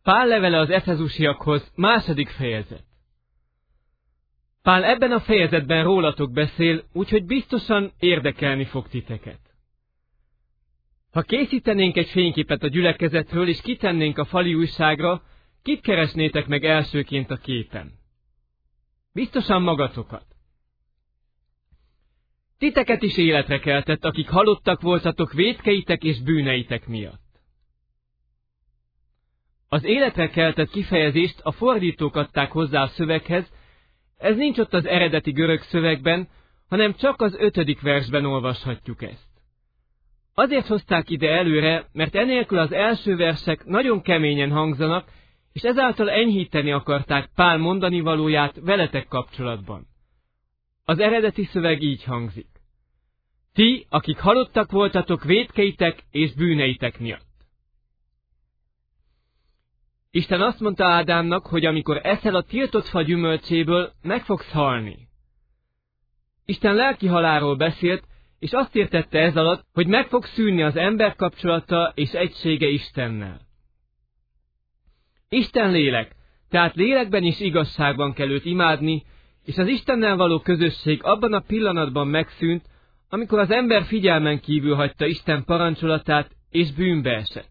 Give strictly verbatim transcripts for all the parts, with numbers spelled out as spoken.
Pál levele az Efezusiakhoz, második fejezet. Pál ebben a fejezetben rólatok beszél, úgyhogy biztosan érdekelni fog titeket. Ha készítenénk egy fényképet a gyülekezetről, és kitennénk a fali újságra, kit keresnétek meg elsőként a képen? Biztosan magatokat. Titeket is életre keltett, akik halottak voltatok vétkeitek és bűneitek miatt. Az életre keltett kifejezést a fordítók adták hozzá a szöveghez, ez nincs ott az eredeti görög szövegben, hanem csak az ötödik versben olvashatjuk ezt. Azért hozták ide előre, mert enélkül az első versek nagyon keményen hangzanak, és ezáltal enyhíteni akarták Pál mondani valóját veletek kapcsolatban. Az eredeti szöveg így hangzik. Ti, akik halottak voltatok vétkeitek és bűneitek miatt. Isten azt mondta Ádámnak, hogy amikor eszel a tiltott fa gyümölcséből, meg fogsz halni. Isten lelki halálról beszélt, és azt értette ez alatt, hogy meg fog szűnni az ember kapcsolata és egysége Istennel. Isten lélek, tehát lélekben és igazságban kell őt imádni, és az Istennel való közösség abban a pillanatban megszűnt, amikor az ember figyelmen kívül hagyta Isten parancsolatát és bűnbe esett.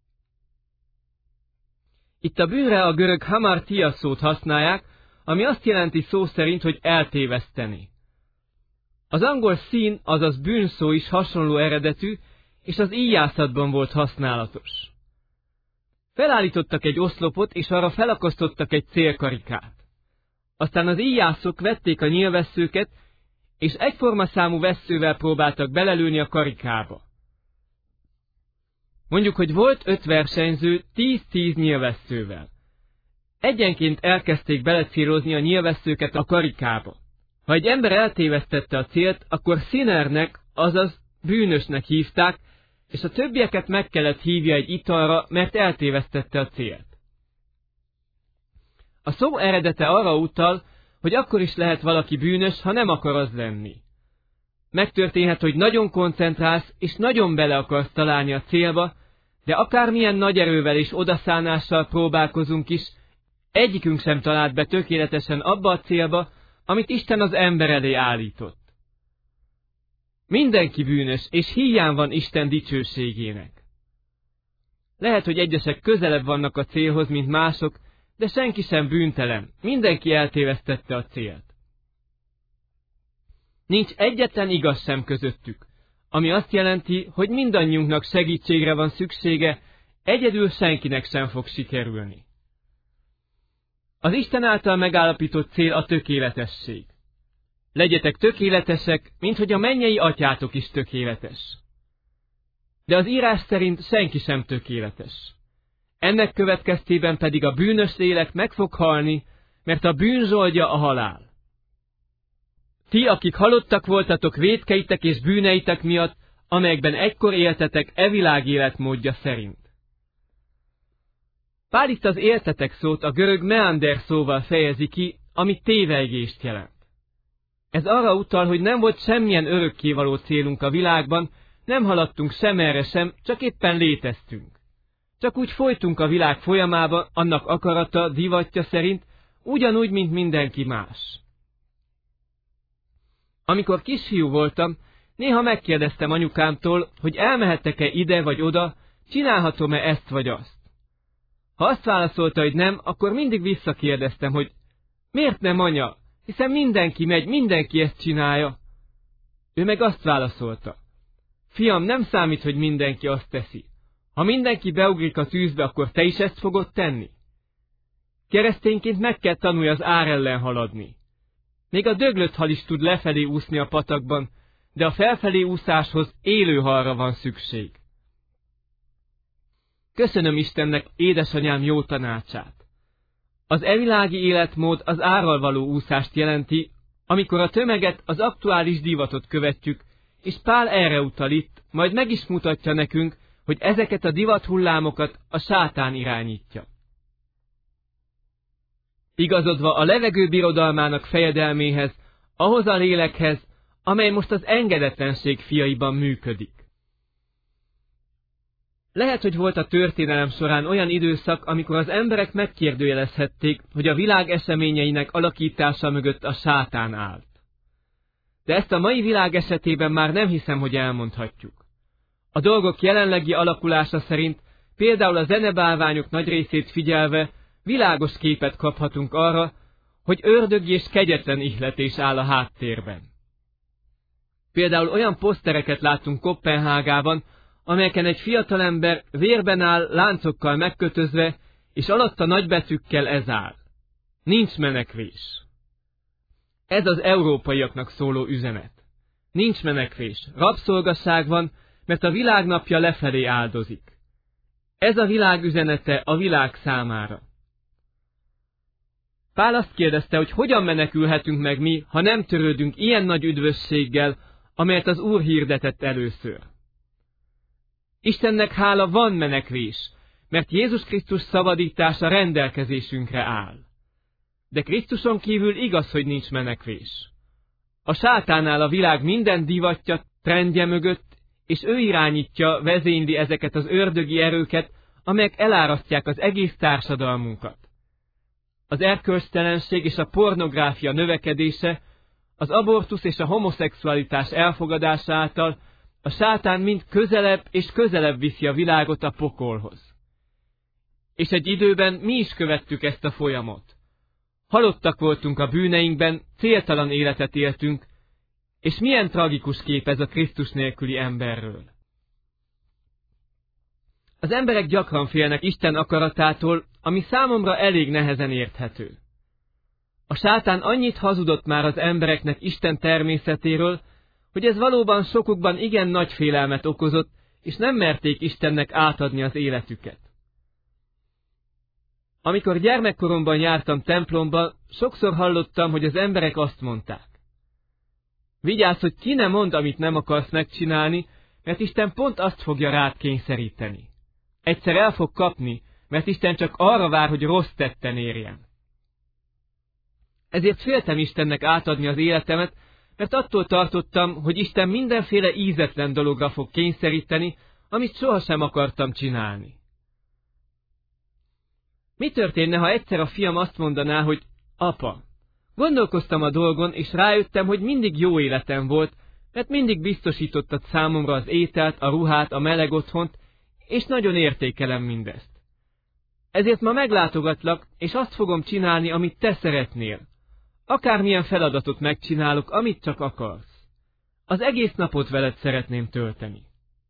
Itt a bűnre a görög hamartia szót használják, ami azt jelenti szó szerint, hogy eltéveszteni. Az angol sin, azaz bűnszó is hasonló eredetű, és az íjászatban volt használatos. Felállítottak egy oszlopot, és arra felakasztottak egy célkarikát. Aztán az íjászok vették a nyílvesszőket, és egyforma számú vesszővel próbáltak belelőni a karikába. Mondjuk, hogy volt öt versenyző tíz-tíz nyílvesszővel. Egyenként elkezdték belecélozni a nyílvesszőket a karikába. Ha egy ember eltévesztette a célt, akkor sinnernek, azaz bűnösnek hívták, és a többieket meg kellett hívja egy italra, mert eltévesztette a célt. A szó eredete arra utal, hogy akkor is lehet valaki bűnös, ha nem akar az lenni. Megtörténhet, hogy nagyon koncentrálsz, és nagyon bele akarsz találni a célba, de akármilyen nagy erővel és odaszánással próbálkozunk is, egyikünk sem talált be tökéletesen abba a célba, amit Isten az ember elé állított. Mindenki bűnös, és híján van Isten dicsőségének. Lehet, hogy egyesek közelebb vannak a célhoz, mint mások, de senki sem bűntelen, mindenki eltévesztette a célt. Nincs egyetlen igaz sem közöttük, ami azt jelenti, hogy mindannyiunknak segítségre van szüksége, egyedül senkinek sem fog sikerülni. Az Isten által megállapított cél a tökéletesség. Legyetek tökéletesek, mint hogy a mennyei atyátok is tökéletes. De az írás szerint senki sem tökéletes. Ennek következtében pedig a bűnös lélek meg fog halni, mert a bűn zsoldja a halál. Ti, akik halottak voltatok vétkeitek és bűneitek miatt, amelyekben egykor éltetek e világ életmódja szerint. Pál itt az éltetek szót a görög meander szóval fejezi ki, ami tévejgést jelent. Ez arra utal, hogy nem volt semmilyen örökkévaló célunk a világban, nem haladtunk sem erre sem, csak éppen léteztünk. Csak úgy folytunk a világ folyamába, annak akarata, divatja szerint, ugyanúgy, mint mindenki más. Amikor kisfiú voltam, néha megkérdeztem anyukámtól, hogy elmehetek-e ide vagy oda, csinálhatom-e ezt vagy azt. Ha azt válaszolta, hogy nem, akkor mindig visszakérdeztem, hogy miért nem, anya, hiszen mindenki megy, mindenki ezt csinálja. Ő meg azt válaszolta, fiam, nem számít, hogy mindenki azt teszi. Ha mindenki beugrik a tűzbe, akkor te is ezt fogod tenni? Keresztényként meg kell tanulni az ár ellen haladni. Még a döglött hal is tud lefelé úszni a patakban, de a felfelé úszáshoz élő halra van szükség. Köszönöm Istennek, édesanyám jó tanácsát. Az evilági életmód az árral való úszást jelenti, amikor a tömeget, az aktuális divatot követjük, és Pál erre utal itt, majd meg is mutatja nekünk, hogy ezeket a divathullámokat a sátán irányítja. Igazodva a levegő birodalmának fejedelméhez, ahhoz a lélekhez, amely most az engedetlenség fiaiban működik. Lehet, hogy volt a történelem során olyan időszak, amikor az emberek megkérdőjelezhették, hogy a világ eseményeinek alakítása mögött a sátán állt. De ezt a mai világ esetében már nem hiszem, hogy elmondhatjuk. A dolgok jelenlegi alakulása szerint, például a zenebálványok nagy részét figyelve, világos képet kaphatunk arra, hogy ördögi és kegyetlen ihletés áll a háttérben. Például olyan posztereket láttunk Koppenhágában, amelyeken egy fiatalember vérben áll, láncokkal megkötözve, és alatta nagybetűkkel ez áll: nincs menekvés. Ez az európaiaknak szóló üzenet. Nincs menekvés, rabszolgaság van, mert a világnapja lefelé áldozik. Ez a világ üzenete a világ számára. Pál azt kérdezte, hogy hogyan menekülhetünk meg mi, ha nem törődünk ilyen nagy üdvösséggel, amelyet az Úr hirdetett először. Istennek hála, van menekvés, mert Jézus Krisztus szabadítása rendelkezésünkre áll. De Krisztuson kívül igaz, hogy nincs menekvés. A sátánál a világ minden divatja, trendje mögött, és ő irányítja, vezényli ezeket az ördögi erőket, amelyek elárasztják az egész társadalmunkat. Az erkölcstelenség és a pornográfia növekedése, az abortusz és a homoszexualitás elfogadása által a sátán mind közelebb és közelebb viszi a világot a pokolhoz. És egy időben mi is követtük ezt a folyamot. Halottak voltunk a bűneinkben, céltalan életet éltünk, és milyen tragikus kép ez a Krisztus nélküli emberről. Az emberek gyakran félnek Isten akaratától, ami számomra elég nehezen érthető. A sátán annyit hazudott már az embereknek Isten természetéről, hogy ez valóban sokukban igen nagy félelmet okozott, és nem merték Istennek átadni az életüket. Amikor gyermekkoromban jártam templomba, sokszor hallottam, hogy az emberek azt mondták: vigyázz, hogy ki ne mondd, amit nem akarsz megcsinálni, mert Isten pont azt fogja rád kényszeríteni. Egyszer el fog kapni, mert Isten csak arra vár, hogy rossz tetten érjen. Ezért féltem Istennek átadni az életemet, mert attól tartottam, hogy Isten mindenféle ízetlen dologra fog kényszeríteni, amit sohasem akartam csinálni. Mi történne, ha egyszer a fiam azt mondaná, hogy apa, gondolkoztam a dolgon, és rájöttem, hogy mindig jó életem volt, mert mindig biztosítottad számomra az ételt, a ruhát, a meleg otthont, és nagyon értékelem mindezt. Ezért ma meglátogatlak, és azt fogom csinálni, amit te szeretnél. Akármilyen feladatot megcsinálok, amit csak akarsz. Az egész napot veled szeretném tölteni.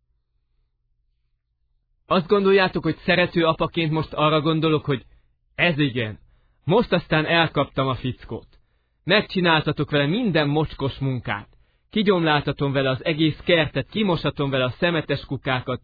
Azt gondoljátok, hogy szerető apaként most arra gondolok, hogy ez igen, most aztán elkaptam a fickót. Megcsináltatok vele minden mocskos munkát. Kigyomláltatom vele az egész kertet, kimosatom vele a szemetes kukákat.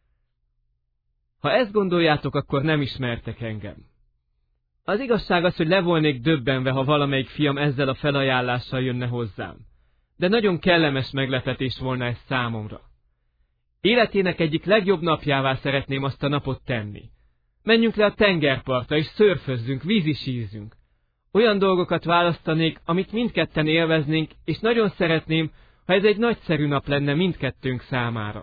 Ha ezt gondoljátok, akkor nem ismertek engem. Az igazság az, hogy le volnék döbbenve, ha valamelyik fiam ezzel a felajánlással jönne hozzám. De nagyon kellemes meglepetés volna ez számomra. Életének egyik legjobb napjává szeretném azt a napot tenni. Menjünk le a tengerpartra, és szörfözzünk, vízisízzünk. Olyan dolgokat választanék, amit mindketten élveznénk, és nagyon szeretném, ha ez egy nagyszerű nap lenne mindkettőnk számára.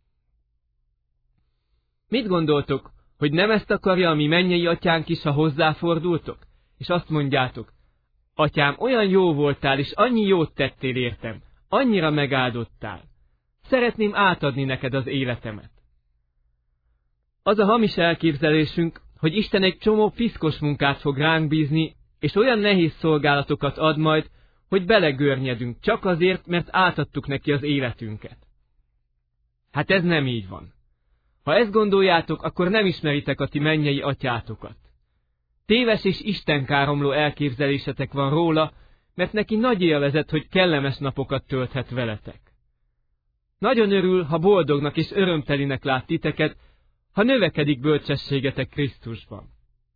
Mit gondoltok, hogy nem ezt akarja a mi mennyei atyánk is, ha hozzáfordultok? És azt mondjátok: atyám, olyan jó voltál, és annyi jót tettél értem, annyira megáldottál. Szeretném átadni neked az életemet. Az a hamis elképzelésünk, hogy Isten egy csomó piszkos munkát fog ránk bízni, és olyan nehéz szolgálatokat ad majd, hogy belegörnyedünk, csak azért, mert átadtuk neki az életünket. Hát ez nem így van. Ha ezt gondoljátok, akkor nem ismeritek a ti mennyei atyátokat. Téves és istenkáromló elképzelésetek van róla, mert neki nagy élvezet, hogy kellemes napokat tölthet veletek. Nagyon örül, ha boldognak és örömtelinek lát titeket, ha növekedik bölcsességetek Krisztusban.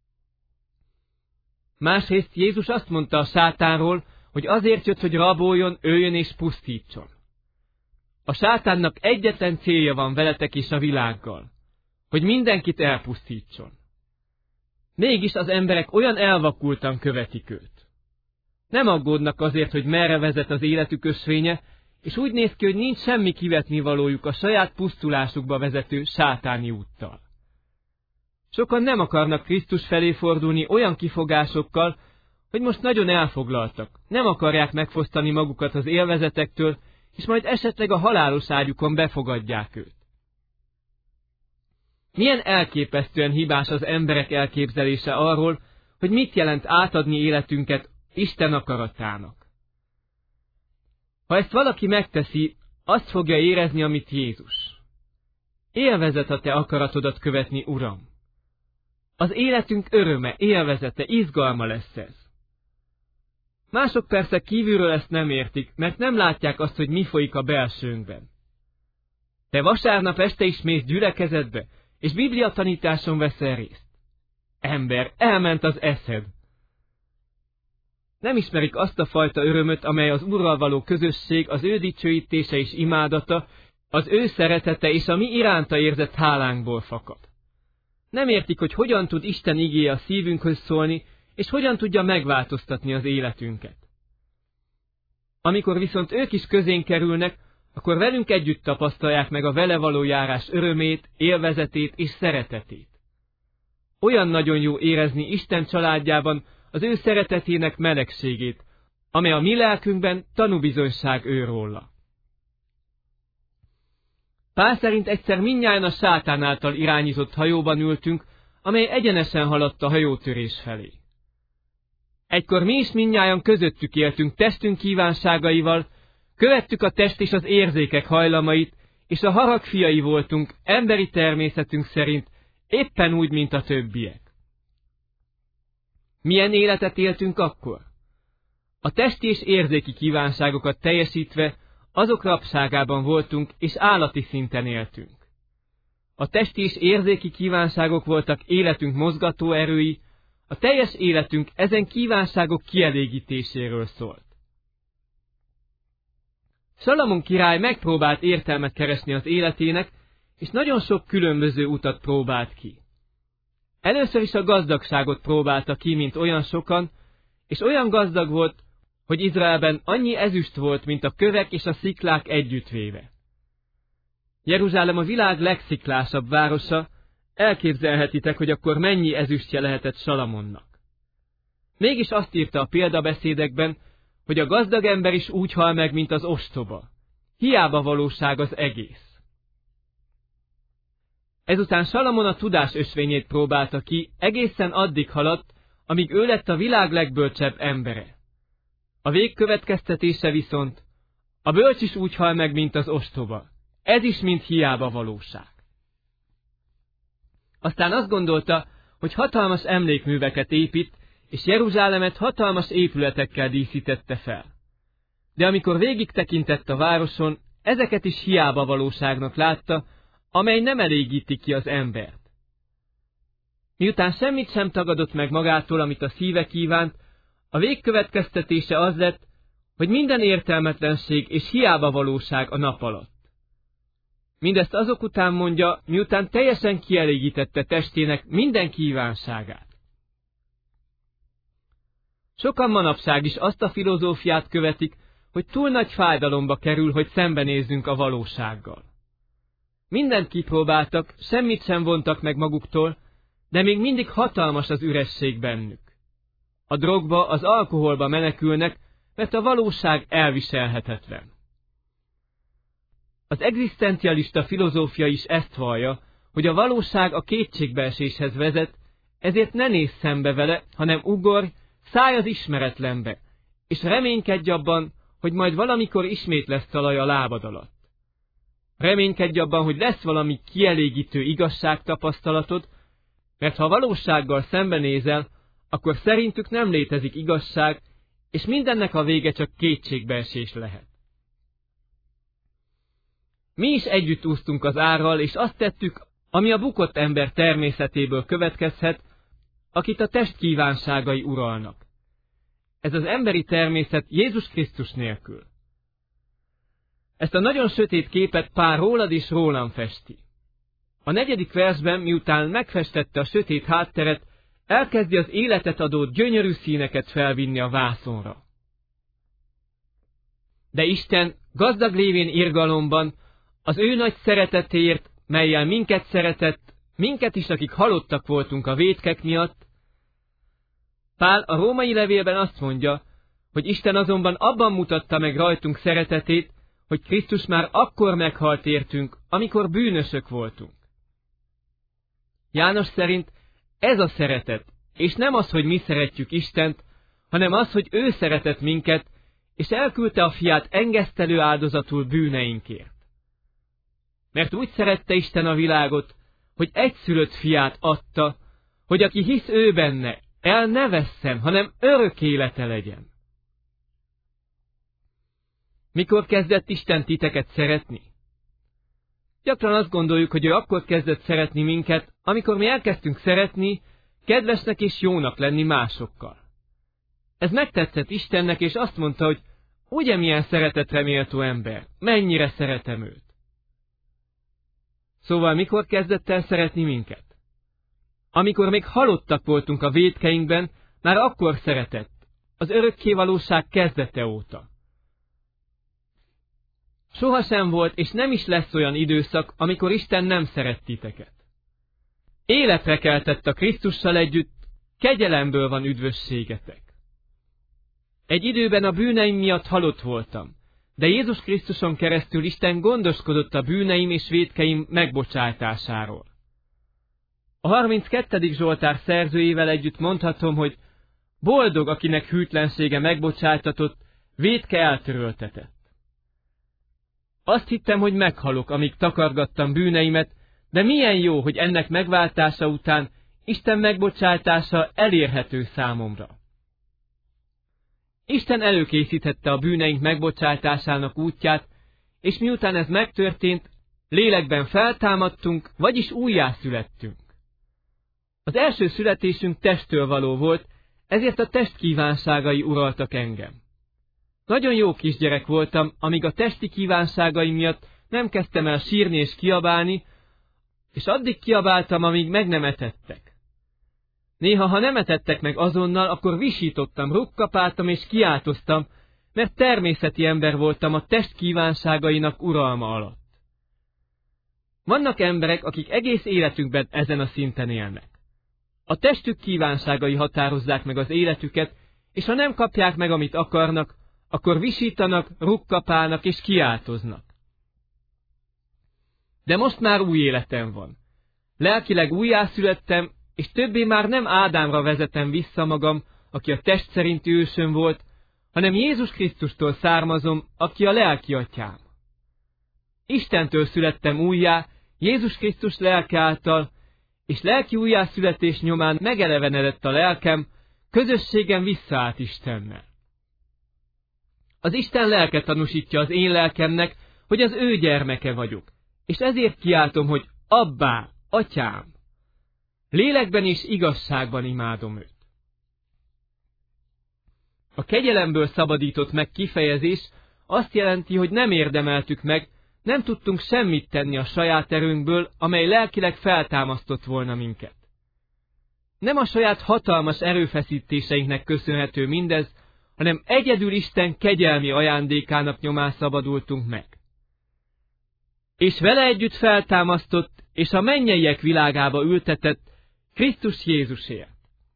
Másrészt Jézus azt mondta a sátánról, hogy azért jött, hogy raboljon, öljön és pusztítson. A sátánnak egyetlen célja van veletek és a világgal, hogy mindenkit elpusztítson. Mégis az emberek olyan elvakultan követik őt. Nem aggódnak azért, hogy merre vezet az életük ösvénye, és úgy néz ki, hogy nincs semmi kivetnivalójuk a saját pusztulásukba vezető sátáni úttal. Sokan nem akarnak Krisztus felé fordulni olyan kifogásokkal, hogy most nagyon elfoglaltak, nem akarják megfosztani magukat az élvezetektől, és majd esetleg a halálos ágyukon befogadják őt. Milyen elképesztően hibás az emberek elképzelése arról, hogy mit jelent átadni életünket Isten akaratának. Ha ezt valaki megteszi, azt fogja érezni, amit Jézus. Élvezet a te akaratodat követni, Uram. Az életünk öröme, élvezete, izgalma lesz ez. Mások persze kívülről ezt nem értik, mert nem látják azt, hogy mi folyik a belsőnkben. Te vasárnap este is mész gyülekezetbe, és Biblia tanításon veszel részt. Ember, elment az eszed. Nem ismerik azt a fajta örömöt, amely az Úrral való közösség, az ő dicsőítése és imádata, az ő szeretete és a mi iránta érzett hálánkból fakad. Nem értik, hogy hogyan tud Isten igéje a szívünkhöz szólni, és hogyan tudja megváltoztatni az életünket. Amikor viszont ők is közénk kerülnek, akkor velünk együtt tapasztalják meg a vele való járás örömét, élvezetét és szeretetét. Olyan nagyon jó érezni Isten családjában az ő szeretetének melegségét, amely a mi lelkünkben tanúbizonyság ő róla. Pál szerint egyszer mindnyájan a sátán által irányított hajóban ültünk, amely egyenesen haladt a hajótörés felé. Egykor mi is mindnyájan közöttük éltünk testünk kívánságaival, követtük a test és az érzékek hajlamait, és a harag fiai voltunk emberi természetünk szerint, éppen úgy, mint a többiek. Milyen életet éltünk akkor? A testi és érzéki kívánságokat teljesítve, azok rabságában voltunk, és állati szinten éltünk. A testi és érzéki kívánságok voltak életünk mozgató erői, a teljes életünk ezen kívánságok kielégítéséről szólt. Salamon király megpróbált értelmet keresni az életének, és nagyon sok különböző utat próbált ki. Először is a gazdagságot próbálta ki, mint olyan sokan, és olyan gazdag volt, hogy Izraelben annyi ezüst volt, mint a kövek és a sziklák együttvéve. Jeruzsálem a világ legsziklásabb városa, elképzelhetitek, hogy akkor mennyi ezüstje lehetett Salamonnak. Mégis azt írta a példabeszédekben, hogy a gazdag ember is úgy hal meg, mint az ostoba. Hiába valóság az egész. Ezután Salamon a tudás ösvényét próbálta ki, egészen addig haladt, amíg ő lett a világ legbölcsebb embere. A végkövetkeztetése viszont, a bölcs is úgy hal meg, mint az ostoba. Ez is mind hiába valóság. Aztán azt gondolta, hogy hatalmas emlékműveket épít, és Jeruzsálemet hatalmas épületekkel díszítette fel. De amikor végig tekintett a városon, ezeket is hiába valóságnak látta, amely nem elégíti ki az embert. Miután semmit sem tagadott meg magától, amit a szíve kívánt, a végkövetkeztetése az lett, hogy minden értelmetlenség és hiába valóság a nap alatt. Mindezt azok után mondja, miután teljesen kielégítette testének minden kívánságát. Sokan manapság is azt a filozófiát követik, hogy túl nagy fájdalomba kerül, hogy szembenézzünk a valósággal. Mindent kipróbáltak, semmit sem vontak meg maguktól, de még mindig hatalmas az üresség bennük. A drogba, az alkoholba menekülnek, mert a valóság elviselhetetlen. Az egzisztencialista filozófia is ezt vallja, hogy a valóság a kétségbeeséshez vezet, ezért ne nézz szembe vele, hanem ugorj, szállj az ismeretlenbe, és reménykedj abban, hogy majd valamikor ismét lesz talaj a lábad alatt. Reménykedj abban, hogy lesz valami kielégítő igazságtapasztalatod, mert ha a valósággal szembenézel, akkor szerintük nem létezik igazság, és mindennek a vége csak kétségbeesés lehet. Mi is együtt úsztunk az árral, és azt tettük, ami a bukott ember természetéből következhet, akit a test kívánságai uralnak. Ez az emberi természet Jézus Krisztus nélkül. Ezt a nagyon sötét képet Pál rólad és rólam festi. A negyedik versben, miután megfestette a sötét hátteret, elkezdi az életet adó gyönyörű színeket felvinni a vászonra. De Isten gazdag lévén irgalomban, az ő nagy szeretetért, mellyel minket szeretett, minket is, akik halottak voltunk a vétkek miatt. Pál a római levélben azt mondja, hogy Isten azonban abban mutatta meg rajtunk szeretetét, hogy Krisztus már akkor meghalt értünk, amikor bűnösök voltunk. János szerint ez a szeretet, és nem az, hogy mi szeretjük Istent, hanem az, hogy ő szeretett minket, és elküldte a fiát engesztelő áldozatul bűneinkért. Mert úgy szerette Isten a világot, hogy egyszülött fiát adta, hogy aki hisz ő benne, el ne vesszen, hanem örök élete legyen. Mikor kezdett Isten titeket szeretni? Gyakran azt gondoljuk, hogy ő akkor kezdett szeretni minket, amikor mi elkezdtünk szeretni, kedvesnek és jónak lenni másokkal. Ez megtetszett Istennek, és azt mondta, hogy ugye milyen szeretetre méltó ember, mennyire szeretem őt. Szóval mikor kezdett el szeretni minket? Amikor még halottak voltunk a vétkeinkben, már akkor szeretett, az örökkévalóság kezdete óta. Sohasem volt, és nem is lesz olyan időszak, amikor Isten nem szeret titeket. Életre keltett a Krisztussal együtt, kegyelemből van üdvösségetek. Egy időben a bűneim miatt halott voltam, de Jézus Krisztuson keresztül Isten gondoskodott a bűneim és vétkeim megbocsátásáról. A harminckettedik Zsoltár szerzőjével együtt mondhatom, hogy boldog, akinek hűtlensége megbocsátatott, vétke eltöröltetett. Azt hittem, hogy meghalok, amíg takargattam bűneimet, de milyen jó, hogy ennek megváltása után Isten megbocsátása elérhető számomra. Isten előkészítette a bűneink megbocsátásának útját, és miután ez megtörtént, lélekben feltámadtunk, vagyis újjászülettünk. Az első születésünk testtől való volt, ezért a test kívánságai uraltak engem. Nagyon jó kisgyerek voltam, amíg a testi kívánságai miatt nem kezdtem el sírni és kiabálni, és addig kiabáltam, amíg meg nem etettek. Néha, ha nem etettek meg azonnal, akkor visítottam, rukkapáltam és kiáltoztam, mert természeti ember voltam a test kívánságainak uralma alatt. Vannak emberek, akik egész életükben ezen a szinten élnek. A testük kívánságai határozzák meg az életüket, és ha nem kapják meg, amit akarnak, akkor visítanak, rukkapálnak és kiáltoznak. De most már új életem van. Lelkileg újjászülettem, és többé már nem Ádámra vezetem vissza magam, aki a test szerinti ősöm volt, hanem Jézus Krisztustól származom, aki a lelki atyám. Istentől születtem újjá, Jézus Krisztus lelke által, és lelki újjászületés nyomán megelevenedett a lelkem, közösségem visszaállt Istennel. Az Isten lelke tanúsítja az én lelkemnek, hogy az ő gyermeke vagyok, és ezért kiáltom, hogy Abbá, atyám! Lélekben és igazságban imádom őt. A kegyelemből szabadított meg kifejezés azt jelenti, hogy nem érdemeltük meg, nem tudtunk semmit tenni a saját erőnkből, amely lelkileg feltámasztott volna minket. Nem a saját hatalmas erőfeszítéseinknek köszönhető mindez, hanem egyedül Isten kegyelmi ajándékának nyomán szabadultunk meg. És vele együtt feltámasztott, és a mennyeiek világába ültetett Krisztus Jézusért.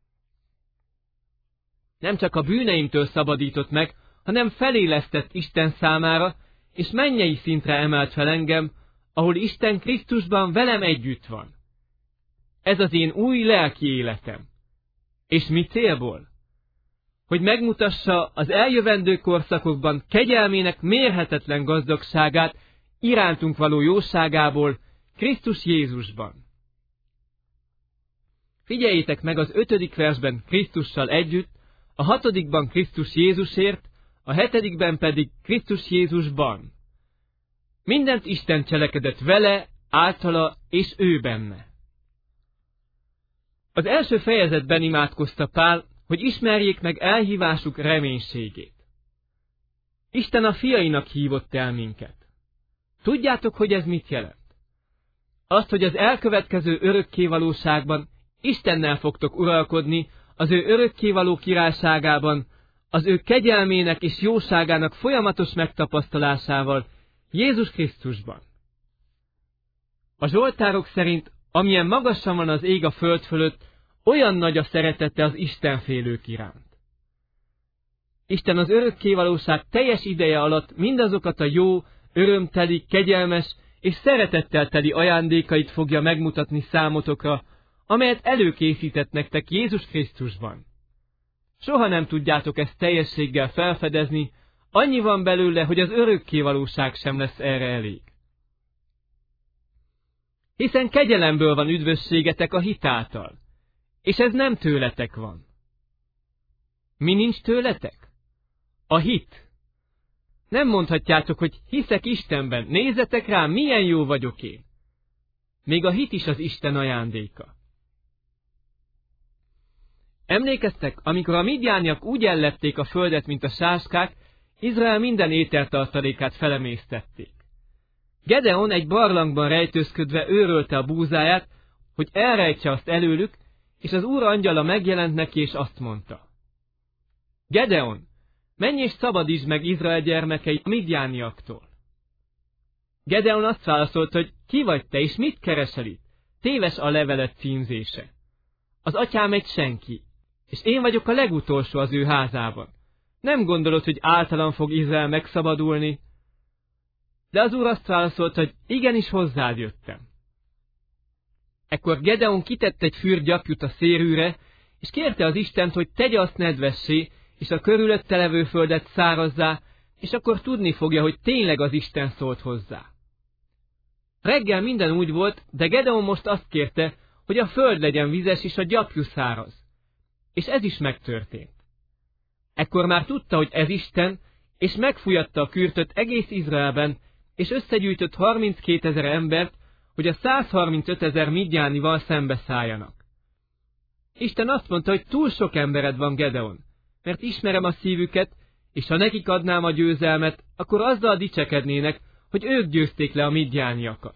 Nem csak a bűneimtől szabadított meg, hanem felélesztett Isten számára, és mennyei szintre emelt fel engem, ahol Isten Krisztusban velem együtt van. Ez az én új lelki életem. És mi célból? Hogy megmutassa az eljövendő korszakokban kegyelmének mérhetetlen gazdagságát irántunk való jóságából Krisztus Jézusban. Figyeljétek meg az ötödik versben Krisztussal együtt, a hatodikban Krisztus Jézusért, a hetedikben pedig Krisztus Jézusban. Mindent Isten cselekedett vele, általa és ő benne. Az első fejezetben imádkozta Pál, hogy ismerjék meg elhívásuk reménységét. Isten a fiainak hívott el minket. Tudjátok, hogy ez mit jelent? Azt, hogy az elkövetkező örökkévalóságban Istennel fogtok uralkodni, az ő örökkévaló királyságában, az ő kegyelmének és jóságának folyamatos megtapasztalásával Jézus Krisztusban. A zsoltárok szerint, amilyen magasan van az ég a föld fölött, olyan nagy a szeretete az istenfélők iránt. Isten az örökkévalóság teljes ideje alatt mindazokat a jó, örömteli, kegyelmes és szeretettel teli ajándékait fogja megmutatni számotokra, amelyet előkészített nektek Jézus Krisztusban. Soha nem tudjátok ezt teljességgel felfedezni, annyi van belőle, hogy az örökkévalóság sem lesz erre elég. Hiszen kegyelemből van üdvösségetek a hit által, és ez nem tőletek van. Mi nincs tőletek? A hit. Nem mondhatjátok, hogy hiszek Istenben, nézzetek rám, milyen jó vagyok én. Még a hit is az Isten ajándéka. Emlékeztek, amikor a midjániak úgy ellepték a földet, mint a sáskák, Izrael minden ételtartalékát felemésztették. Gedeon egy barlangban rejtőzködve őrölte a búzáját, hogy elrejtse azt előlük, és az Úr angyala megjelent neki, és azt mondta: Gedeon, menj és szabadítsd meg Izrael gyermekei a midjániaktól. Gedeon azt válaszolt, hogy ki vagy te, és mit keresel itt? Téves a levelet címzése. Az atyám egy senki, és én vagyok a legutolsó az ő házában. Nem gondolod, hogy általam fog Izrael megszabadulni? De az Úr azt válaszolt, hogy igenis hozzád jöttem. Ekkor Gedeon kitett egy fürgyapjút a szérűre, és kérte az Istent, hogy tegye azt nedvessé, és a körülötte levő földet szárazzá, és akkor tudni fogja, hogy tényleg az Isten szólt hozzá. Reggel minden úgy volt, de Gedeon most azt kérte, hogy a föld legyen vizes, és a gyapjú száraz. És ez is megtörtént. Ekkor már tudta, hogy ez Isten, és megfújatta a kürtöt egész Izraelben, és összegyűjtött harminckétezer embert, hogy a százharmincötezer midjánival szembeszálljanak. Isten azt mondta, hogy túl sok embered van, Gedeon, mert ismerem a szívüket, és ha nekik adnám a győzelmet, akkor azzal dicsekednének, hogy ők győzték le a midjániakat.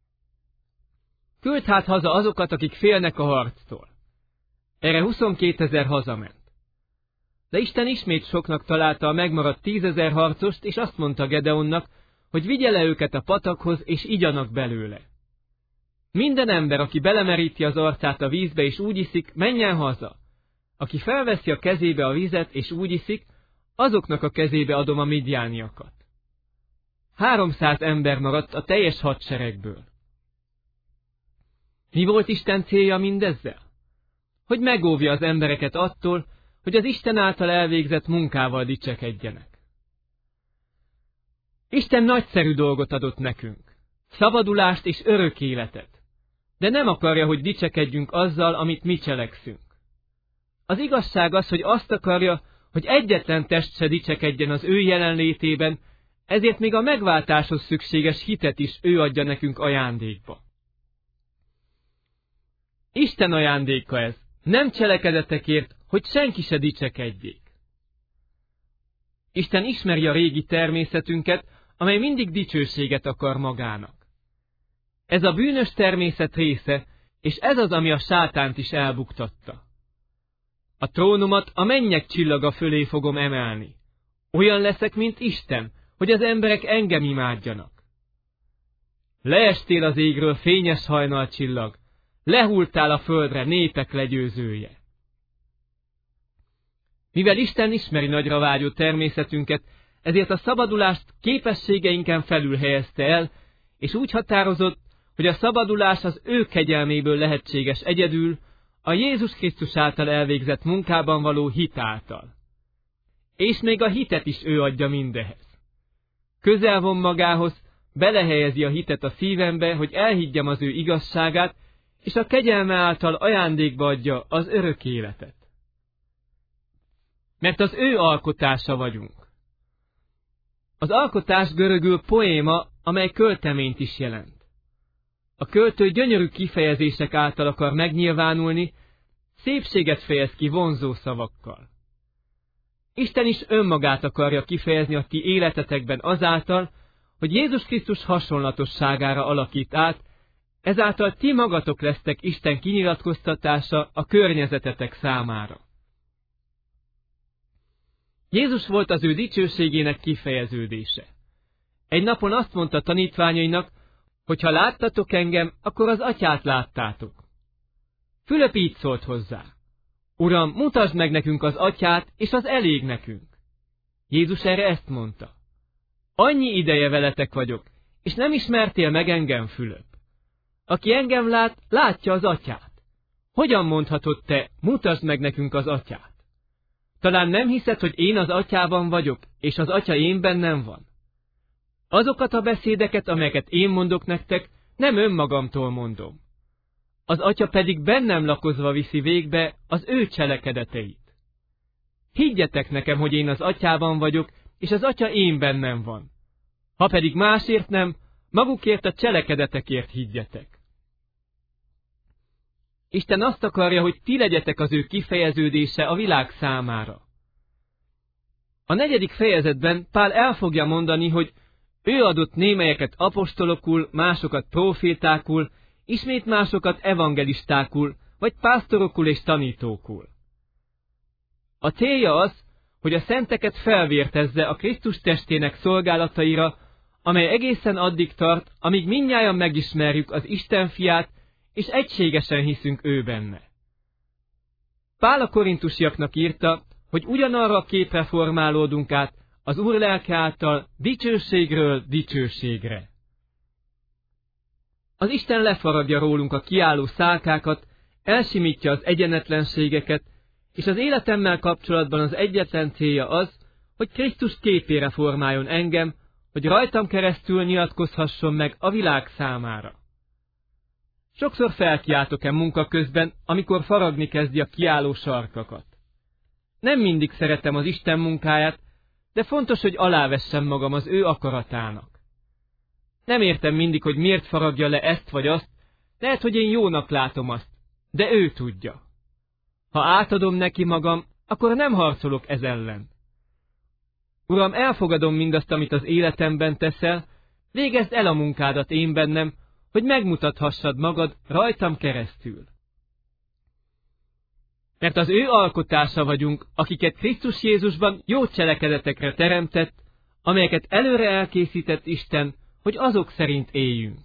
Küld hát haza azokat, akik félnek a harctól. Erre huszonkétezer hazament. De Isten ismét soknak találta a megmaradt tízezer harcost, és azt mondta Gedeonnak, hogy vigye le őket a patakhoz, és igyanak belőle. Minden ember, aki belemeríti az arcát a vízbe, és úgy iszik, menjen haza. Aki felveszi a kezébe a vizet, és úgy iszik, azoknak a kezébe adom a midjániakat. Háromszáz ember maradt a teljes hadseregből. Mi volt Isten célja mindezzel? Hogy megóvja az embereket attól, hogy az Isten által elvégzett munkával dicsekedjenek. Isten nagyszerű dolgot adott nekünk, szabadulást és örök életet, de nem akarja, hogy dicsekedjünk azzal, amit mi cselekszünk. Az igazság az, hogy azt akarja, hogy egyetlen test se dicsekedjen az ő jelenlétében, ezért még a megváltáshoz szükséges hitet is ő adja nekünk ajándékba. Isten ajándéka ez, nem cselekedetekért, hogy senki se dicsekedjék. Isten ismeri a régi természetünket, amely mindig dicsőséget akar magának. Ez a bűnös természet része, és ez az, ami a sátánt is elbuktatta. A trónomat a mennyek csillaga fölé fogom emelni. Olyan leszek, mint Isten, hogy az emberek engem imádjanak. Leestél az égről, fényes hajnalcsillag, lehultál a földre, népek legyőzője. Mivel Isten ismeri nagyra vágyó természetünket, ezért a szabadulást képességeinken felül helyezte el, és úgy határozott, hogy a szabadulás az ő kegyelméből lehetséges egyedül, a Jézus Krisztus által elvégzett munkában való hit által. És még a hitet is ő adja mindehez. Közel von magához, belehelyezi a hitet a szívembe, hogy elhiggyem az ő igazságát, és a kegyelme által ajándékba adja az örök életet. Mert az ő alkotása vagyunk. Az alkotás görögül poéma, amely költeményt is jelent. A költő gyönyörű kifejezések által akar megnyilvánulni, szépséget fejez ki vonzó szavakkal. Isten is önmagát akarja kifejezni a ti életetekben azáltal, hogy Jézus Krisztus hasonlatosságára alakít át, ezáltal ti magatok lesztek Isten kinyilatkoztatása a környezetetek számára. Jézus volt az ő dicsőségének kifejeződése. Egy napon azt mondta tanítványainak, hogy ha láttatok engem, akkor az atyát láttátok. Fülöp így szólt hozzá: Uram, mutasd meg nekünk az atyát, és az elég nekünk. Jézus erre ezt mondta: Annyi ideje veletek vagyok, és nem ismertél meg engem, Fülöp. Aki engem lát, látja az atyát. Hogyan mondhatod te, mutasd meg nekünk az atyát? Talán nem hiszed, hogy én az atyában vagyok, és az atya én bennem van? Azokat a beszédeket, amelyeket én mondok nektek, nem önmagamtól mondom. Az atya pedig bennem lakozva viszi végbe az ő cselekedeteit. Higgyetek nekem, hogy én az atyában vagyok, és az atya én bennem van. Ha pedig másért nem, magukért a cselekedetekért higgyetek. Isten azt akarja, hogy ti legyetek az ő kifejeződése a világ számára. A negyedik fejezetben Pál el fogja mondani, hogy ő adott némelyeket apostolokul, másokat prófétákul, ismét másokat evangelistákul, vagy pásztorokul és tanítókul. A célja az, hogy a szenteket felvértezze a Krisztus testének szolgálataira, amely egészen addig tart, amíg mindnyájan megismerjük az Isten fiát, és egységesen hiszünk ő benne. Pál a korintusiaknak írta, hogy ugyanarra a képre formálódunk át az Úr lelke által dicsőségről dicsőségre. Az Isten lefaragja rólunk a kiálló szálkákat, elsimítja az egyenetlenségeket, és az életemmel kapcsolatban az egyetlen célja az, hogy Krisztus képére formáljon engem, hogy rajtam keresztül nyilatkozhasson meg a világ számára. Sokszor felkiáltok-e munka közben, amikor faragni kezdi a kiálló sarkakat. Nem mindig szeretem az Isten munkáját, de fontos, hogy alávessem magam az ő akaratának. Nem értem mindig, hogy miért faragja le ezt vagy azt, lehet, hogy én jónak látom azt, de ő tudja. Ha átadom neki magam, akkor nem harcolok ez ellen. Uram, elfogadom mindazt, amit az életemben teszel, végezd el a munkádat én bennem, hogy megmutathassad magad rajtam keresztül. Mert az ő alkotása vagyunk, akiket Krisztus Jézusban jó cselekedetekre teremtett, amelyeket előre elkészített Isten, hogy azok szerint éljünk.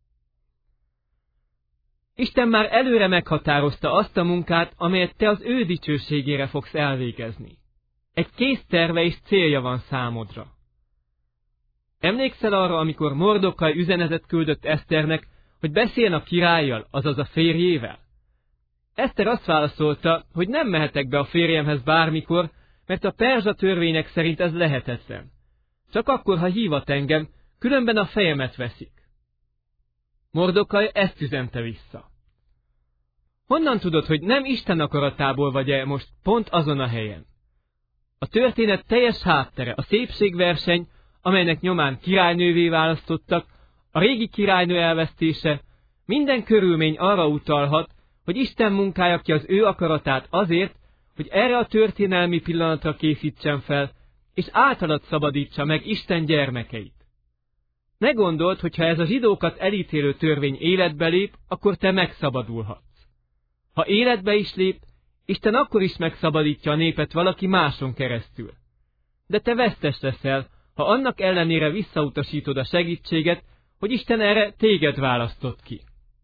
Isten már előre meghatározta azt a munkát, amelyet te az ő dicsőségére fogsz elvégezni. Egy kész terve és célja van számodra. Emlékszel arra, amikor Mordokai üzenetet küldött Eszternek, hogy beszéljen a királlyal, azaz a férjével? Eszter azt válaszolta, hogy nem mehetek be a férjemhez bármikor, mert a perzsa törvények szerint ez lehetetlen. Csak akkor, ha hívat engem, különben a fejemet veszik. Mordokai ezt üzente vissza. Honnan tudod, hogy nem Isten akaratából vagy-e most pont azon a helyen? A történet teljes háttere, a szépségverseny, amelynek nyomán királynővé választottak, a régi királynő elvesztése, minden körülmény arra utalhat, hogy Isten munkája ki az ő akaratát azért, hogy erre a történelmi pillanatra készítsen fel, és általad szabadítsa meg Isten gyermekeit. Ne gondold, hogy ha ez a zsidókat elítélő törvény életbe lép, akkor te megszabadulhatsz. Ha életbe is lép, Isten akkor is megszabadítja a népet valaki máson keresztül. De te vesztes leszel, ha annak ellenére visszautasítod a segítséget, hogy Isten erre téged választott ki.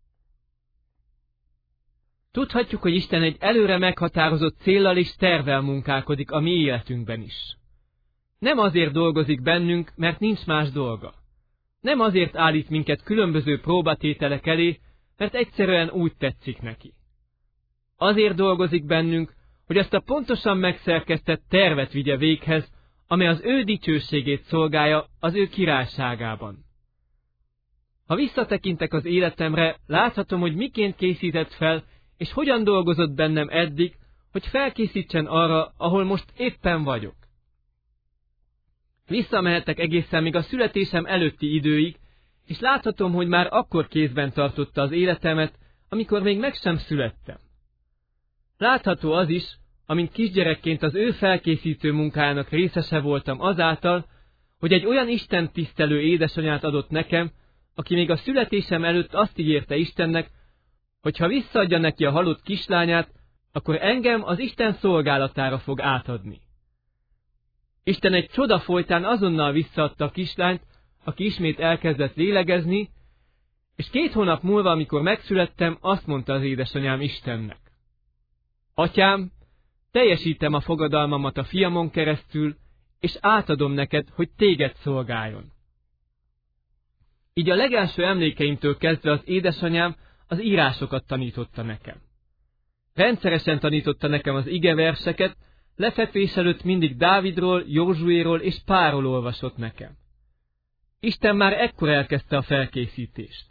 Tudhatjuk, hogy Isten egy előre meghatározott céllal és tervvel munkálkodik a mi életünkben is. Nem azért dolgozik bennünk, mert nincs más dolga. Nem azért állít minket különböző próbatételek elé, mert egyszerűen úgy tetszik neki. Azért dolgozik bennünk, hogy azt a pontosan megszerkesztett tervet vigye véghez, amely az ő dicsőségét szolgálja az ő királyságában. Ha visszatekintek az életemre, láthatom, hogy miként készített fel, és hogyan dolgozott bennem eddig, hogy felkészítsen arra, ahol most éppen vagyok. Visszamehetek egészen még a születésem előtti időig, és láthatom, hogy már akkor kézben tartotta az életemet, amikor még meg sem születtem. Látható az is, amint kisgyerekként az ő felkészítő munkájának részese voltam azáltal, hogy egy olyan Isten tisztelő édesanyát adott nekem, aki még a születésem előtt azt ígérte Istennek, hogy ha visszaadja neki a halott kislányát, akkor engem az Isten szolgálatára fog átadni. Isten egy csoda folytán azonnal visszaadta a kislányt, aki ismét elkezdett lélegezni, és két hónap múlva, amikor megszülettem, azt mondta az édesanyám Istennek: Atyám, teljesítem a fogadalmamat a fiamon keresztül, és átadom neked, hogy téged szolgáljon. Így a legelső emlékeimtől kezdve az édesanyám az írásokat tanította nekem. Rendszeresen tanította nekem az igeverseket, lefekvés előtt mindig Dávidról, Józsuéról és Pálról olvasott nekem. Isten már ekkor elkezdte a felkészítést.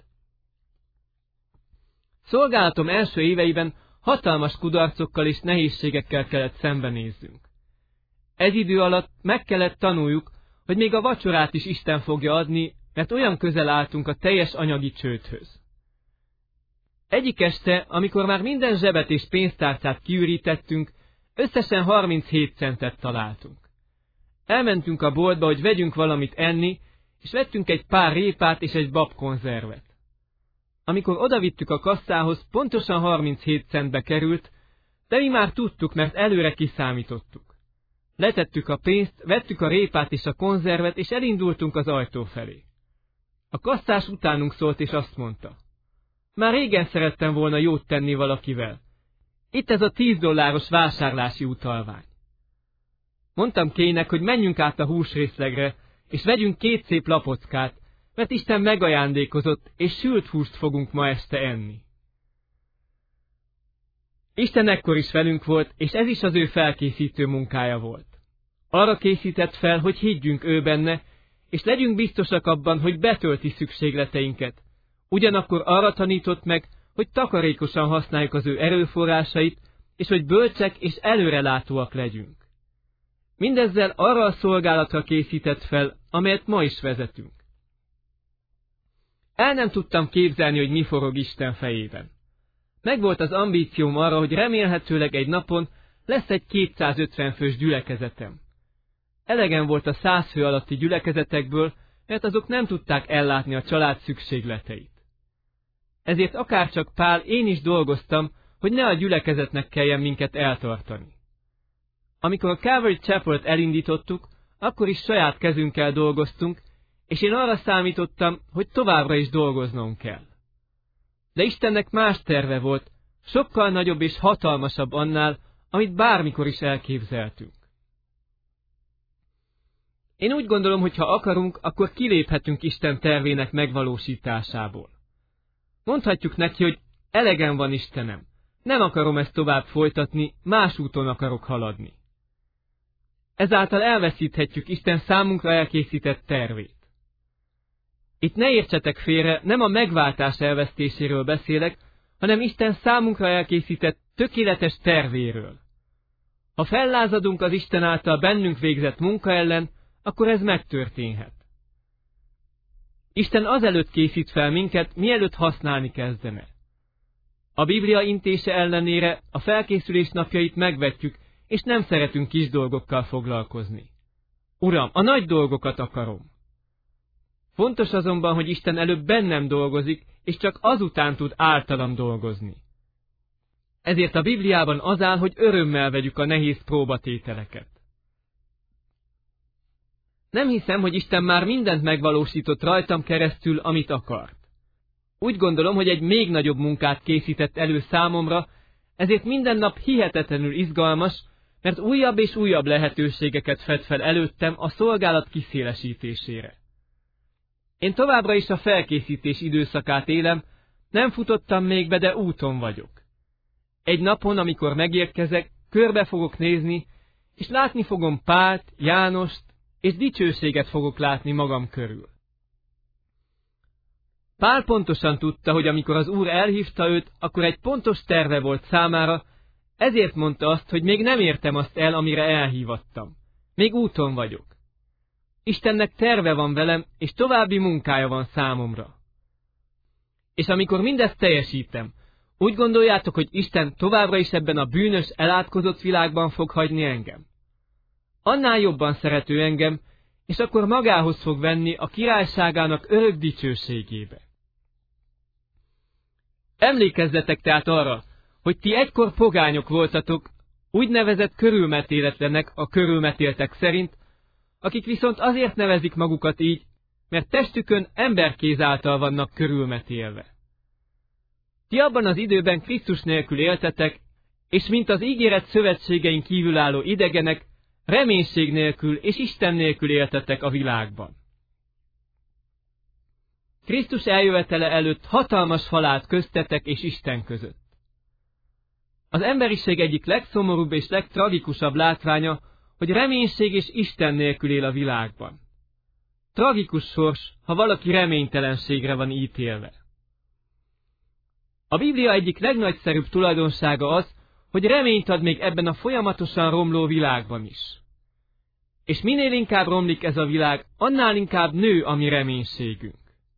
Szolgálatom első éveiben hatalmas kudarcokkal és nehézségekkel kellett szembenézzünk. Ez idő alatt meg kellett tanuljuk, hogy még a vacsorát is Isten fogja adni, mert olyan közel álltunk a teljes anyagi csődhöz. Egyik este, amikor már minden zsebet és pénztárcát kiürítettünk, összesen harminchét centet találtunk. Elmentünk a boltba, hogy vegyünk valamit enni, és vettünk egy pár répát és egy babkonzervet. Amikor odavittük a kasszához, pontosan harminchét centbe került, de mi már tudtuk, mert előre kiszámítottuk. Letettük a pénzt, vettük a répát és a konzervet, és elindultunk az ajtó felé. A kasszás utánunk szólt, és azt mondta: Már régen szerettem volna jót tenni valakivel. Itt ez a tíz dolláros vásárlási utalvány. Mondtam Kaynek, hogy menjünk át a húsrészlegre, és vegyünk két szép lapockát, mert Isten megajándékozott, és sült húst fogunk ma este enni. Isten ekkor is velünk volt, és ez is az ő felkészítő munkája volt. Arra készített fel, hogy higgyünk ő benne, és legyünk biztosak abban, hogy betölti szükségleteinket. Ugyanakkor arra tanított meg, hogy takarékosan használjuk az ő erőforrásait, és hogy bölcsek és előrelátóak legyünk. Mindezzel arra a szolgálatra készített fel, amelyet ma is vezetünk. El nem tudtam képzelni, hogy mi forog Isten fejében. Megvolt az ambícióm arra, hogy remélhetőleg egy napon lesz egy kétszázötven fős gyülekezetem. Elegem volt a száz fő alatti gyülekezetekből, mert azok nem tudták ellátni a család szükségleteit. Ezért akárcsak Pál, én is dolgoztam, hogy ne a gyülekezetnek kelljen minket eltartani. Amikor a Calvary Chapel-t elindítottuk, akkor is saját kezünkkel dolgoztunk, és én arra számítottam, hogy továbbra is dolgoznom kell. De Istennek más terve volt, sokkal nagyobb és hatalmasabb annál, amit bármikor is elképzeltünk. Én úgy gondolom, hogy ha akarunk, akkor kiléphetünk Isten tervének megvalósításából. Mondhatjuk neki, hogy elegem van Istenem, nem akarom ezt tovább folytatni, más úton akarok haladni. Ezáltal elveszíthetjük Isten számunkra elkészített tervét. Itt ne értsetek félre, nem a megváltás elvesztéséről beszélek, hanem Isten számunkra elkészített tökéletes tervéről. Ha fellázadunk az Isten által bennünk végzett munka ellen, akkor ez megtörténhet. Isten azelőtt készít fel minket, mielőtt használni kezdene. A Biblia intése ellenére a felkészülés napjait megvetjük, és nem szeretünk kis dolgokkal foglalkozni. Uram, a nagy dolgokat akarom. Fontos azonban, hogy Isten előbb bennem dolgozik, és csak azután tud általam dolgozni. Ezért a Bibliában az áll, hogy örömmel vegyük a nehéz próbatételeket. Nem hiszem, hogy Isten már mindent megvalósított rajtam keresztül, amit akart. Úgy gondolom, hogy egy még nagyobb munkát készített elő számomra, ezért minden nap hihetetlenül izgalmas, mert újabb és újabb lehetőségeket fed fel előttem a szolgálat kiszélesítésére. Én továbbra is a felkészítés időszakát élem, nem futottam még be, de úton vagyok. Egy napon, amikor megérkezek, körbe fogok nézni, és látni fogom Pált, Jánost, és dicsőséget fogok látni magam körül. Pál pontosan tudta, hogy amikor az Úr elhívta őt, akkor egy pontos terve volt számára, ezért mondta azt, hogy még nem értem azt el, amire elhívattam. Még úton vagyok. Istennek terve van velem, és további munkája van számomra. És amikor mindezt teljesítem, úgy gondoljátok, hogy Isten továbbra is ebben a bűnös, elátkozott világban fog hagyni engem? Annál jobban szerető engem, és akkor magához fog venni a királyságának örök dicsőségébe. Emlékezzetek tehát arra, hogy ti egykor pogányok voltatok, úgynevezett körülmetéletlenek a körülmetéltek szerint, akik viszont azért nevezik magukat így, mert testükön emberkéz által vannak körülmetélve. Ti abban az időben Krisztus nélkül éltetek, és mint az ígéret szövetségein kívülálló idegenek, reménység nélkül és Isten nélkül éltetek a világban. Krisztus eljövetele előtt hatalmas fal állt köztetek és Isten között. Az emberiség egyik legszomorúbb és legtragikusabb látványa, hogy reménység és Isten nélkül él a világban. Tragikus sors, ha valaki reménytelenségre van ítélve. A Biblia egyik legnagyszerűbb tulajdonsága az, hogy reményt ad még ebben a folyamatosan romló világban is. És minél inkább romlik ez a világ, annál inkább nő a mi reménységünk.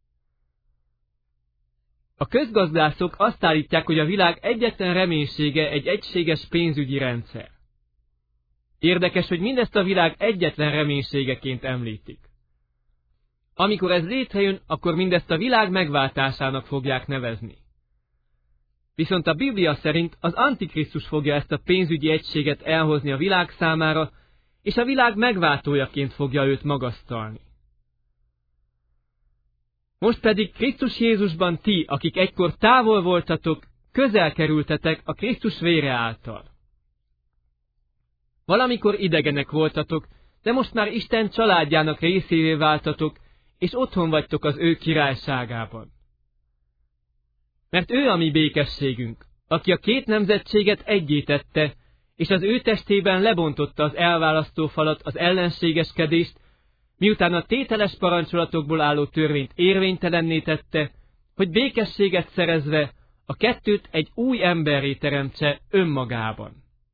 A közgazdászok azt állítják, hogy a világ egyetlen reménysége egy egységes pénzügyi rendszer. Érdekes, hogy mindezt a világ egyetlen reménységeként említik. Amikor ez létrejön, akkor mindezt a világ megváltásának fogják nevezni. Viszont a Biblia szerint az Antikrisztus fogja ezt a pénzügyi egységet elhozni a világ számára, és a világ megváltójaként fogja őt magasztalni. Most pedig Krisztus Jézusban ti, akik egykor távol voltatok, közel kerültetek a Krisztus vére által. Valamikor idegenek voltatok, de most már Isten családjának részévé váltatok, és otthon vagytok az ő királyságában. Mert ő a mi békességünk, aki a két nemzetséget egyé tette, és az ő testében lebontotta az elválasztó falat, az ellenségeskedést, miután a tételes parancsolatokból álló törvényt érvénytelenné tette, hogy békességet szerezve a kettőt egy új emberré teremtse önmagában.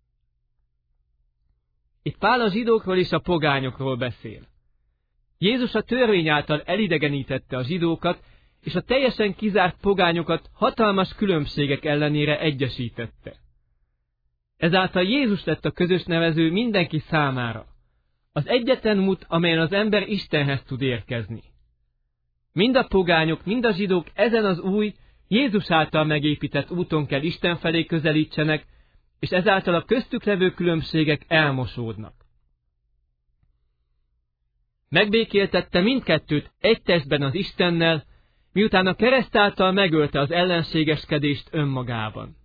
Itt Pál a zsidókról és a pogányokról beszél. Jézus a törvény által elidegenítette a zsidókat, és a teljesen kizárt pogányokat hatalmas különbségek ellenére egyesítette. Ezáltal Jézus lett a közös nevező mindenki számára. Az egyetlen út, amelyen az ember Istenhez tud érkezni. Mind a pogányok, mind a zsidók ezen az új, Jézus által megépített úton kell Isten felé közelítsenek, és ezáltal a köztük levő különbségek elmosódnak. Megbékéltette mindkettőt egy testben az Istennel, miután a kereszt által megölte az ellenségeskedést önmagában.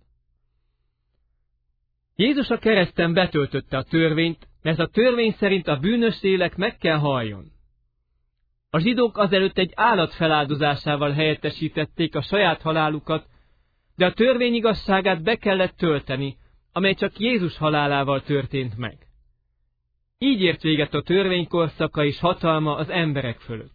Jézus a kereszten betöltötte a törvényt, mert a törvény szerint a bűnös lélek meg kell halljon. A zsidók azelőtt egy állat feláldozásával helyettesítették a saját halálukat, de a törvény igazságát be kellett tölteni, amely csak Jézus halálával történt meg. Így ért véget a törvény korszaka és hatalma az emberek fölött.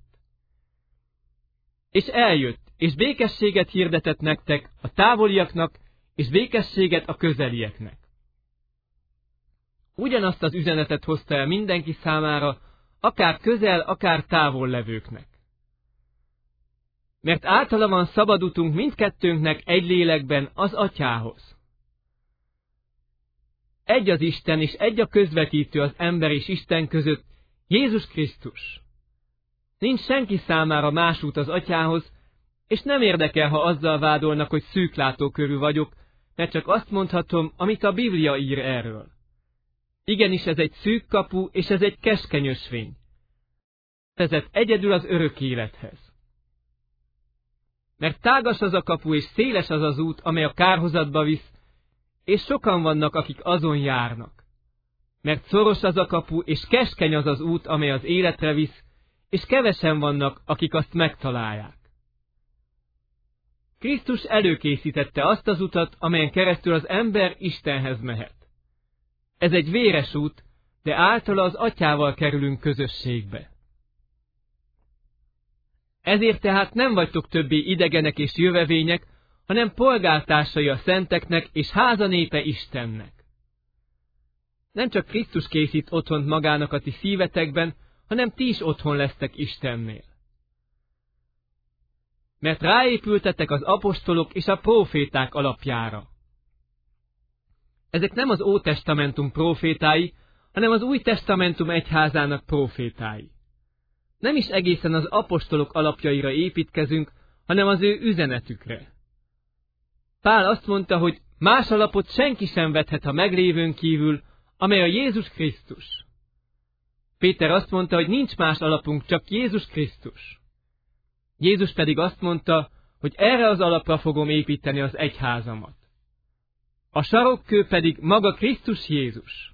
És eljött, és békességet hirdetett nektek a távoliaknak, és békességet a közelieknek. Ugyanazt az üzenetet hozta el mindenki számára, akár közel, akár távol levőknek. Mert általa van szabad utunk mindkettőnknek egy lélekben az Atyához. Egy az Isten, és egy a közvetítő az ember és Isten között, Jézus Krisztus. Nincs senki számára más út az Atyához, és nem érdekel, ha azzal vádolnak, hogy szűklátókörű vagyok, mert csak azt mondhatom, amit a Biblia ír erről. Igenis, ez egy szűk kapu, és ez egy keskeny ösvény. Vezet egyedül az örök élethez. Mert tágas az a kapu, és széles az az út, amely a kárhozatba visz, és sokan vannak, akik azon járnak. Mert szoros az a kapu, és keskeny az az út, amely az életre visz, és kevesen vannak, akik azt megtalálják. Krisztus előkészítette azt az utat, amelyen keresztül az ember Istenhez mehet. Ez egy véres út, de általa az Atyával kerülünk közösségbe. Ezért tehát nem vagytok többé idegenek és jövevények, hanem polgártársai a szenteknek és házanépe Istennek. Nem csak Krisztus készít otthont magának a ti szívetekben, hanem ti is otthon lesztek Istennél. Mert ráépültetek az apostolok és a próféták alapjára. Ezek nem az Ótestamentum prófétái, hanem az Új Testamentum egyházának prófétái. Nem is egészen az apostolok alapjaira építkezünk, hanem az ő üzenetükre. Pál azt mondta, hogy más alapot senki sem vethet a meglévőn kívül, amely a Jézus Krisztus. Péter azt mondta, hogy nincs más alapunk, csak Jézus Krisztus. Jézus pedig azt mondta, hogy erre az alapra fogom építeni az egyházamat. A sarokkő pedig maga Krisztus Jézus.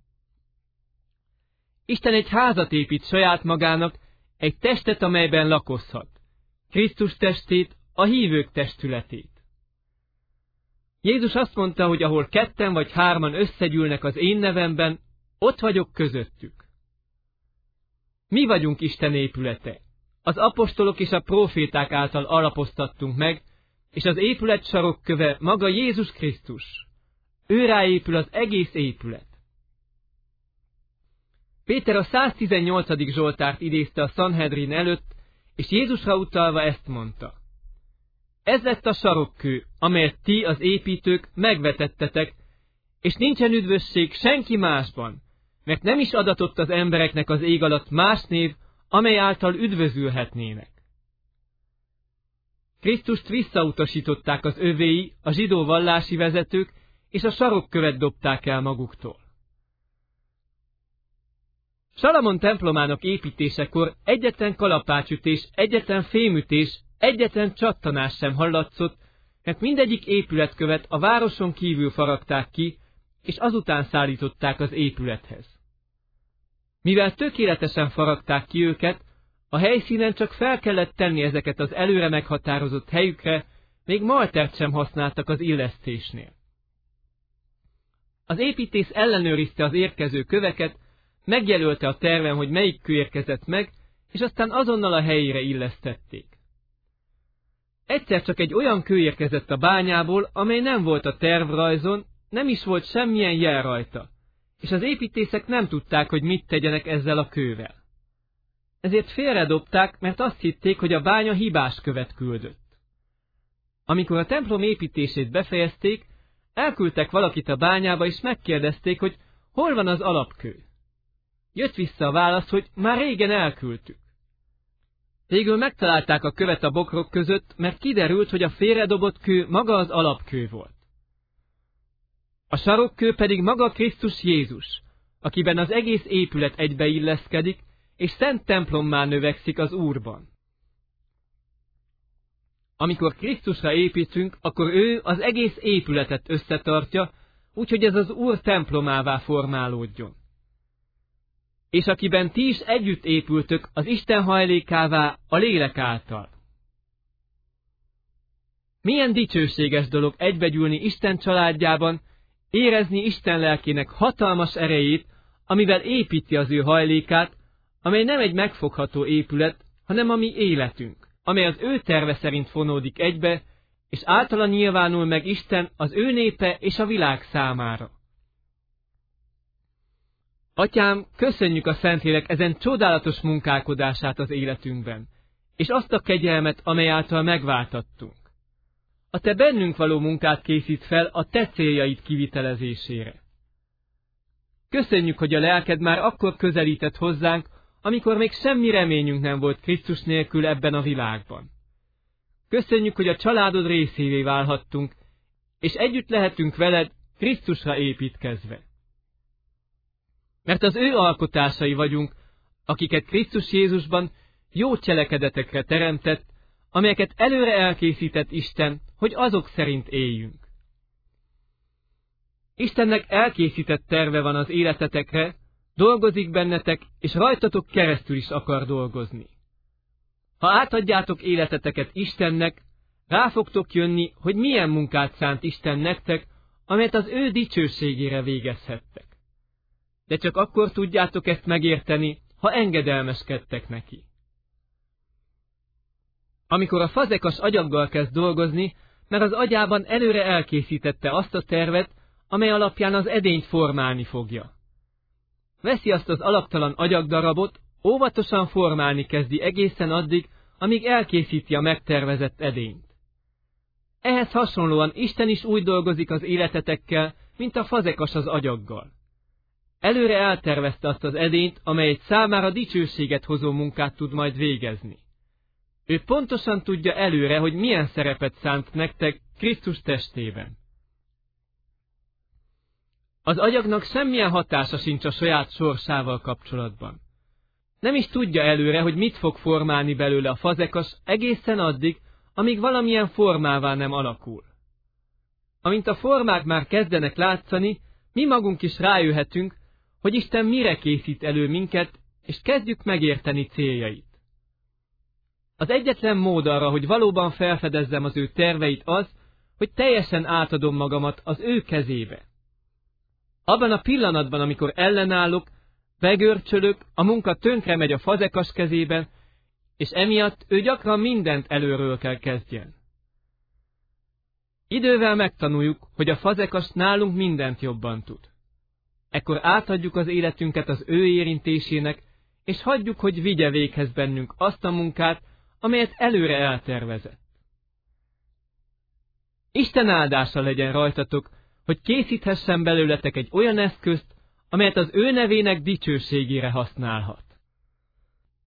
Isten egy házat épít saját magának, egy testet, amelyben lakozhat. Krisztus testét, a hívők testületét. Jézus azt mondta, hogy ahol ketten vagy hárman összegyűlnek az én nevemben, ott vagyok közöttük. Mi vagyunk Isten épülete. Az apostolok és a próféták által alapoztattunk meg, és az épület sarokköve maga Jézus Krisztus. Őrá épül az egész épület. Péter a száztizennyolcadik Zsoltárt idézte a Sanhedrin előtt, és Jézusra utalva ezt mondta. Ez lett a sarokkő, amelyet ti, az építők, megvetettetek, és nincsen üdvösség senki másban, mert nem is adatott az embereknek az ég alatt más név, amely által üdvözülhetnének. Krisztust visszautasították az övéi, a zsidó vallási vezetők, és a sarokkövet dobták el maguktól. Salamon templomának építésekor egyetlen kalapácsütés, egyetlen fémütés, egyetlen csattanás sem hallatszott, mert mindegyik épületkövet a városon kívül faragták ki, és azután szállították az épülethez. Mivel tökéletesen faragták ki őket, a helyszínen csak fel kellett tenni ezeket az előre meghatározott helyükre, még maltert sem használtak az illesztésnél. Az építész ellenőrizte az érkező köveket, megjelölte a terven, hogy melyik kő érkezett meg, és aztán azonnal a helyére illesztették. Egyszer csak egy olyan kő érkezett a bányából, amely nem volt a tervrajzon, nem is volt semmilyen jel rajta, és az építészek nem tudták, hogy mit tegyenek ezzel a kővel. Ezért félredobták, mert azt hitték, hogy a bánya hibás követ küldött. Amikor a templom építését befejezték, elküldtek valakit a bányába, és megkérdezték, hogy hol van az alapkő. Jött vissza a válasz, hogy már régen elküldtük. Végül megtalálták a követ a bokrok között, mert kiderült, hogy a félredobott kő maga az alapkő volt. A sarokkő pedig maga Krisztus Jézus, akiben az egész épület egybeilleszkedik, és szent templommá növekszik az Úrban. Amikor Krisztusra építünk, akkor ő az egész épületet összetartja, úgyhogy ez az Úr templomává formálódjon. És akiben ti is együtt épültök az Isten hajlékává a lélek által. Milyen dicsőséges dolog egybegyűlni Isten családjában, érezni Isten lelkének hatalmas erejét, amivel építi az ő hajlékát, amely nem egy megfogható épület, hanem a mi életünk, amely az ő terve szerint fonódik egybe, és általa nyilvánul meg Isten az ő népe és a világ számára. Atyám, köszönjük a Szentlélek ezen csodálatos munkálkodását az életünkben, és azt a kegyelmet, amely által megváltattunk. A te bennünk való munkát készít fel a te céljaid kivitelezésére. Köszönjük, hogy a lelked már akkor közelített hozzánk, amikor még semmi reményünk nem volt Krisztus nélkül ebben a világban. Köszönjük, hogy a családod részévé válhattunk, és együtt lehetünk veled Krisztusra építkezve. Mert az ő alkotásai vagyunk, akiket Krisztus Jézusban jó cselekedetekre teremtett, amelyeket előre elkészített Isten, hogy azok szerint éljünk. Istennek elkészített terve van az életetekre, dolgozik bennetek, és rajtatok keresztül is akar dolgozni. Ha átadjátok életeteket Istennek, rá fogtok jönni, hogy milyen munkát szánt Isten nektek, amelyet az ő dicsőségére végezhettek. De csak akkor tudjátok ezt megérteni, ha engedelmeskedtek neki. Amikor a fazekas agyaggal kezd dolgozni, mert az agyában előre elkészítette azt a tervet, amely alapján az edényt formálni fogja. Veszi azt az alaptalan agyagdarabot, óvatosan formálni kezdi egészen addig, amíg elkészíti a megtervezett edényt. Ehhez hasonlóan Isten is úgy dolgozik az életetekkel, mint a fazekas az agyaggal. Előre eltervezte azt az edényt, amely egy számára dicsőséget hozó munkát tud majd végezni. Ő pontosan tudja előre, hogy milyen szerepet szánt nektek Krisztus testében. Az agyagnak semmilyen hatása sincs a saját sorsával kapcsolatban. Nem is tudja előre, hogy mit fog formálni belőle a fazekas egészen addig, amíg valamilyen formává nem alakul. Amint a formák már kezdenek látszani, mi magunk is rájöhetünk, hogy Isten mire készít elő minket, és kezdjük megérteni céljait. Az egyetlen mód arra, hogy valóban felfedezzem az ő terveit az, hogy teljesen átadom magamat az ő kezébe. Abban a pillanatban, amikor ellenállok, begörcsölök, a munka tönkre megy a fazekas kezében, és emiatt ő gyakran mindent előről kell kezdjen. Idővel megtanuljuk, hogy a fazekas nálunk mindent jobban tud. Ekkor átadjuk az életünket az ő érintésének, és hagyjuk, hogy vigye véghez bennünk azt a munkát, amelyet előre eltervezett. Isten áldása legyen rajtatok, hogy készíthessen belőletek egy olyan eszközt, amelyet az ő nevének dicsőségére használhat.